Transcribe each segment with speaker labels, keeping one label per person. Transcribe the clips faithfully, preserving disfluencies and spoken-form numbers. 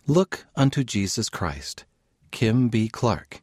Speaker 1: Look unto Jesus Christ. Kim B. Clark.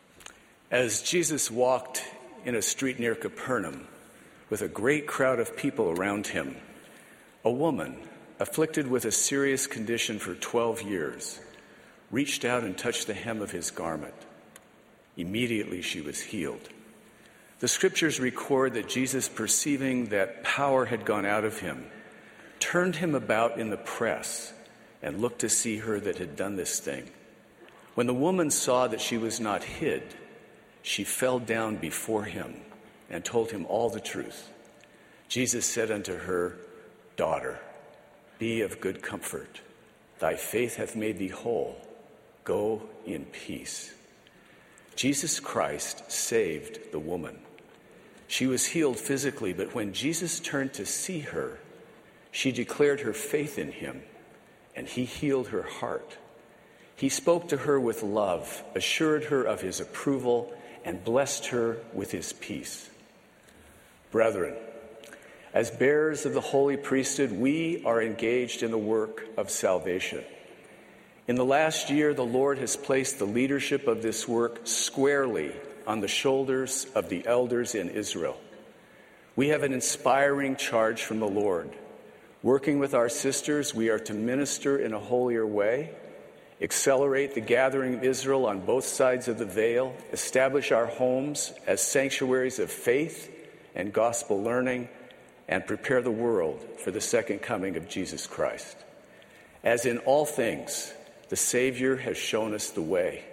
Speaker 2: As Jesus walked in a street near Capernaum with a great crowd of people around him, a woman, afflicted with a serious condition for twelve years, reached out and touched the hem of his garment. Immediately she was healed. The scriptures record that Jesus, perceiving that power had gone out of him, turned him about in the press and looked to see her that had done this thing. When the woman saw that she was not hid, she fell down before him and told him all the truth. Jesus said unto her, Daughter, be of good comfort. Thy faith hath made thee whole. Go in peace. Jesus Christ saved the woman. She was healed physically, but when Jesus turned to see her, she declared her faith in him, and he healed her heart. He spoke to her with love, assured her of his approval, and blessed her with his peace. Brethren, as bearers of the holy priesthood, we are engaged in the work of salvation. In the last year, the Lord has placed the leadership of this work squarely on the shoulders of the elders in Israel. We have an inspiring charge from the Lord. Working with our sisters, we are to minister in a holier way, accelerate the gathering of Israel on both sides of the veil, establish our homes as sanctuaries of faith and gospel learning, and prepare the world for the second coming of Jesus Christ. As in all things, the Savior has shown us the way.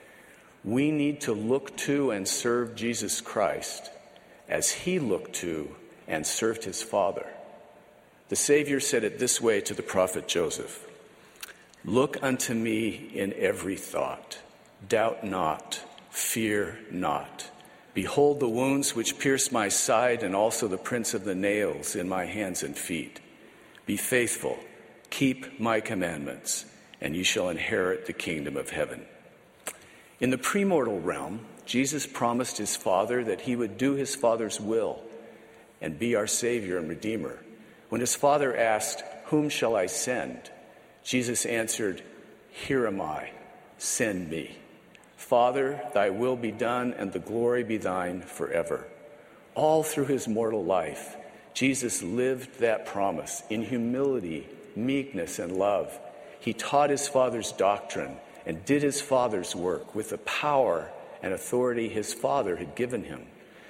Speaker 2: We need to look to and serve Jesus Christ as he looked to and served his Father. The Savior said it this way to the prophet Joseph, Look unto me in every thought. Doubt not, fear not. Behold the wounds which pierced my side, and also the prints of the nails in my hands and feet. Be faithful, keep my commandments, and ye shall inherit the kingdom of heaven. In the premortal realm, Jesus promised his Father that he would do his Father's will and be our Savior and Redeemer. When his Father asked, Whom shall I send? Jesus answered, Here am I, send me. Father, thy will be done and the glory be thine forever. All through his mortal life, Jesus lived that promise in humility, meekness, and love. He taught his Father's doctrine and did his Father's work with the power and authority his Father had given him.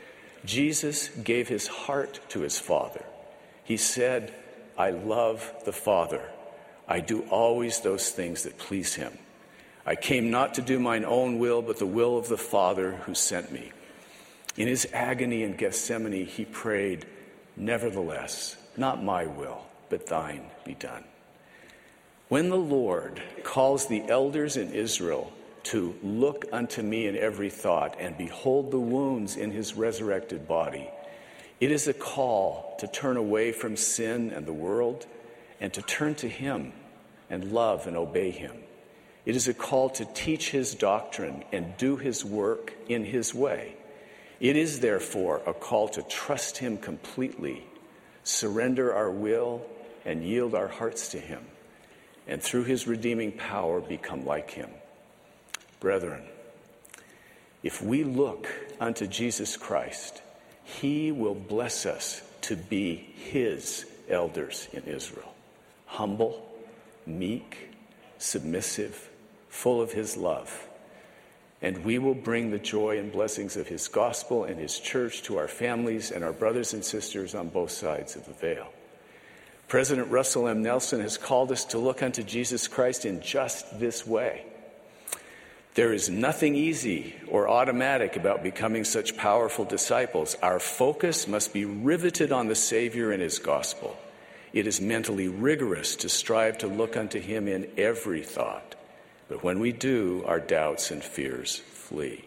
Speaker 2: Jesus gave his heart to his Father. He said, I love the Father. I do always those things that please him. I came not to do mine own will, but the will of the Father who sent me. In his agony in Gethsemane, he prayed, Nevertheless, not my will, but thine be done. When the Lord calls the elders in Israel to look unto me in every thought and behold the wounds in his resurrected body, it is a call to turn away from sin and the world and to turn to him and love and obey him. It is a call to teach his doctrine and do his work in his way. It is, therefore, a call to trust him completely, surrender our will, and yield our hearts to him, and through his redeeming power become like him. Brethren, if we look unto Jesus Christ, he will bless us to be his elders in Israel, humble, meek, submissive, full of his love. And we will bring the joy and blessings of his gospel and his church to our families and our brothers and sisters on both sides of the veil. President Russell M. Nelson has called us to look unto Jesus Christ in just this way. There is nothing easy or automatic about becoming such powerful disciples. Our focus must be riveted on the Savior and his gospel. It is mentally rigorous to strive to look unto him in every thought. But when we do, our doubts and fears flee.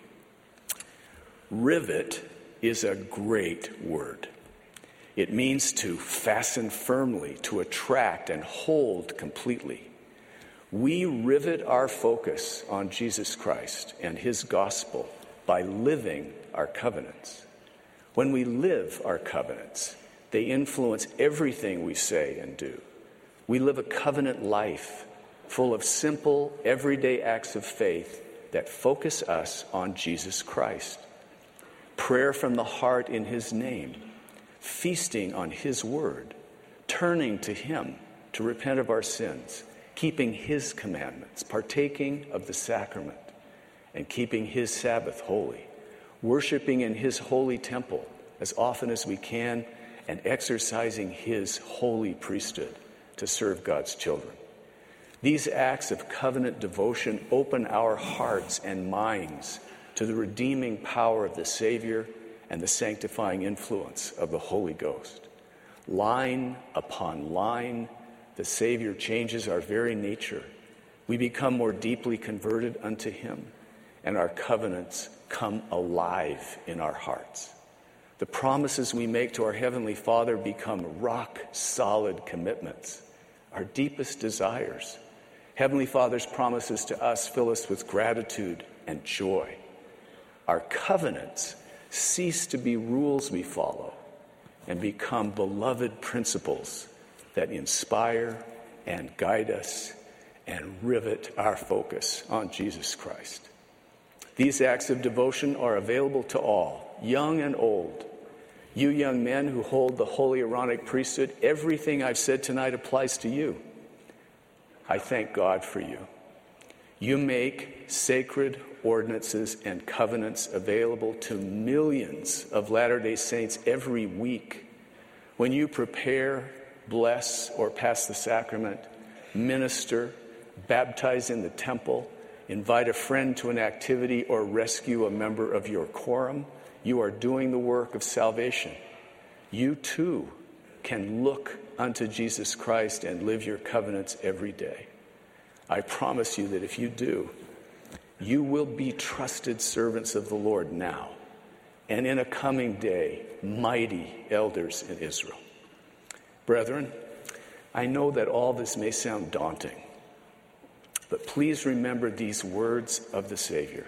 Speaker 2: Rivet is a great word. It means to fasten firmly, to attract and hold completely. We rivet our focus on Jesus Christ and his gospel by living our covenants. When we live our covenants, they influence everything we say and do. We live a covenant life, full of simple, everyday acts of faith that focus us on Jesus Christ. Prayer from the heart in his name, feasting on his word, turning to him to repent of our sins, keeping his commandments, partaking of the sacrament, and keeping his Sabbath holy, worshiping in his holy temple as often as we can, and exercising his holy priesthood to serve God's children. These acts of covenant devotion open our hearts and minds to the redeeming power of the Savior and the sanctifying influence of the Holy Ghost. Line upon line, the Savior changes our very nature. We become more deeply converted unto him, and our covenants come alive in our hearts. The promises we make to our Heavenly Father become rock-solid commitments, our deepest desires. Heavenly Father's promises to us fill us with gratitude and joy. Our covenants cease to be rules we follow and become beloved principles that inspire and guide us and rivet our focus on Jesus Christ. These acts of devotion are available to all, young and old. You young men who hold the holy Aaronic priesthood, everything I've said tonight applies to you. I thank God for you. You make sacred ordinances and covenants available to millions of Latter-day Saints every week. When you prepare, bless, or pass the sacrament, minister, baptize in the temple, invite a friend to an activity, or rescue a member of your quorum, you are doing the work of salvation. You too can look unto Jesus Christ and live your covenants every day. I promise you that if you do, you will be trusted servants of the Lord now, and in a coming day, mighty elders in Israel. Brethren, I know that all this may sound daunting, but please remember these words of the Savior.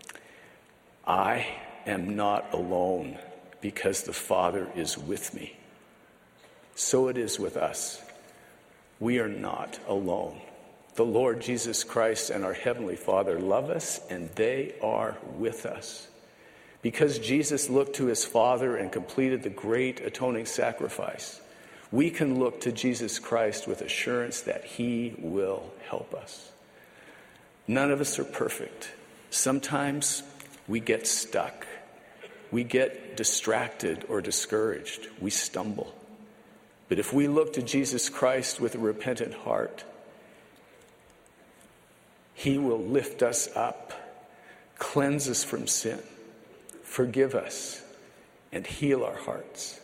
Speaker 2: I am not alone because the Father is with me. So it is with us. We are not alone. The Lord Jesus Christ and our Heavenly Father love us, and they are with us. Because Jesus looked to his Father and completed the great atoning sacrifice, we can look to Jesus Christ with assurance that he will help us. None of us are perfect. Sometimes we get stuck. We get distracted or discouraged. We stumble. But if we look to Jesus Christ with a repentant heart, he will lift us up, cleanse us from sin, forgive us, and heal our hearts.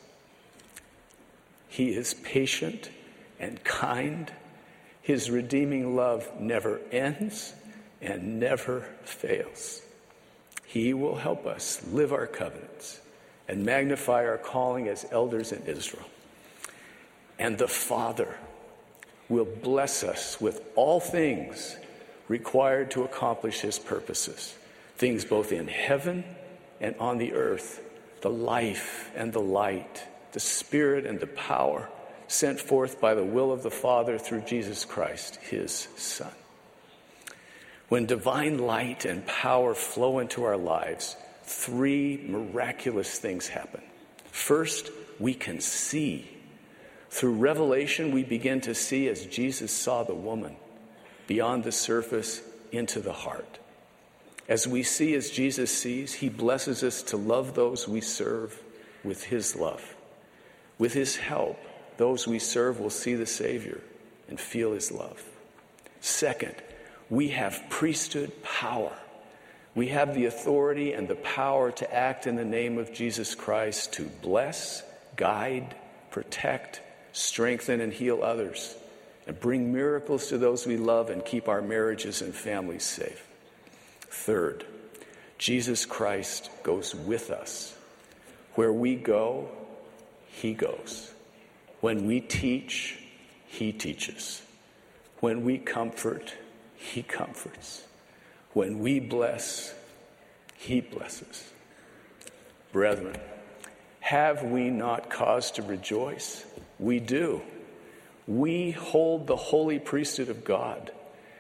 Speaker 2: He is patient and kind. His redeeming love never ends and never fails. He will help us live our covenants and magnify our calling as elders in Israel. And the Father will bless us with all things required to accomplish his purposes, things both in heaven and on the earth, the life and the light, the spirit and the power sent forth by the will of the Father through Jesus Christ, his Son. When divine light and power flow into our lives, three miraculous things happen. First, we can see. Through revelation, we begin to see as Jesus saw the woman, beyond the surface into the heart. As we see as Jesus sees, he blesses us to love those we serve with his love. With his help, those we serve will see the Savior and feel his love. Second, we have priesthood power. We have the authority and the power to act in the name of Jesus Christ to bless, guide, protect, strengthen, and heal others, and bring miracles to those we love and keep our marriages and families safe. Third, Jesus Christ goes with us. Where we go, he goes. When we teach, he teaches. When we comfort, he comforts. When we bless, he blesses. Brethren, have we not cause to rejoice? We do. We hold the holy priesthood of God,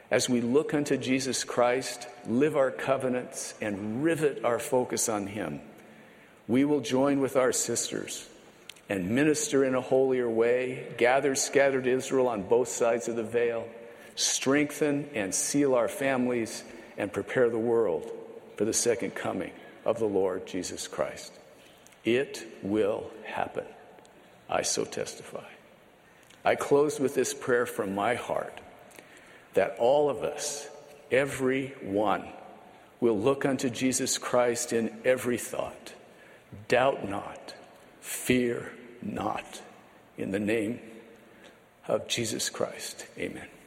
Speaker 2: as we look unto Jesus Christ, live our covenants, and rivet our focus on him, we will join with our sisters and minister in a holier way, gather scattered Israel on both sides of the veil, strengthen and seal our families, and prepare the world for the second coming of the Lord Jesus Christ. It will happen. I so testify. I close with this prayer from my heart, that all of us, every one, will look unto Jesus Christ in every thought. Doubt not, fear not. In the name of Jesus Christ, amen.